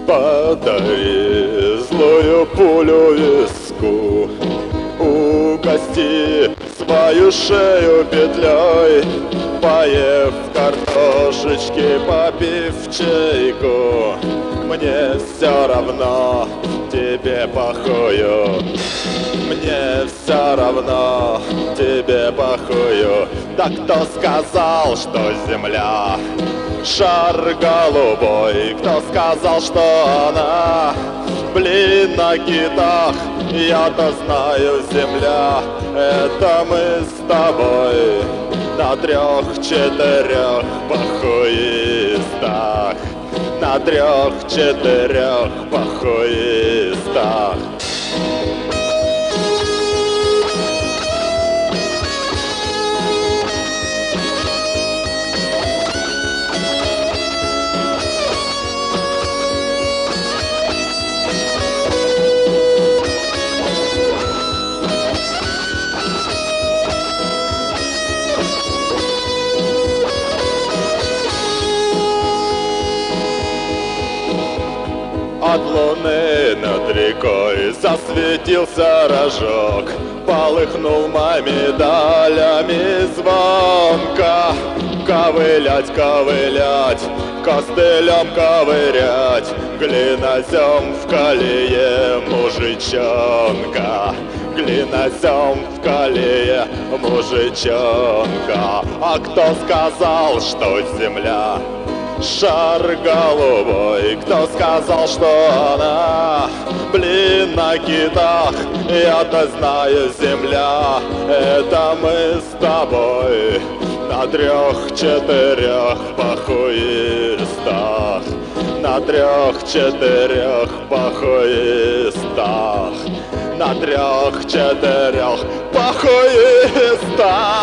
Подари злую пулю виску, угости свою шею петлей, поев картошечки, попив чайку. Мне все равно, тебе похую. Мне все равно, тебе похую. Да кто сказал, что земля шар голубой? Кто сказал, что она блин на китах? Я-то знаю, земля, это мы с тобой на 3-4 похуистах, на 3-4 похуистах. От луны над рекой засветился рожок, полыхнул медалями звонко. Ковылять, ковылять, костылем ковырять, глинозем в колее мужичонка, глинозем в колее мужичонка. А кто сказал, что земля шар голубой? Кто сказал, что она блин на китах? Я-то знаю, земля, это мы с тобой на 3-4 похуистах, на 3-4 похуистах, на 3-4 похуистах.